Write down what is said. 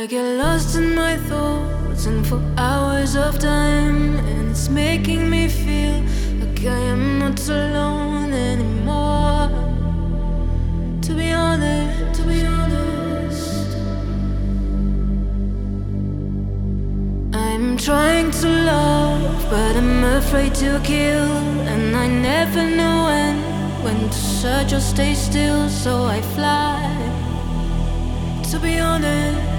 get lost in my thoughts and for hours of time, and it's making me feel like I am not alone anymore. To be honest, I'm trying to love, but I'm afraid to kill, and I never know when to search or stay still, so I fly. To be honest,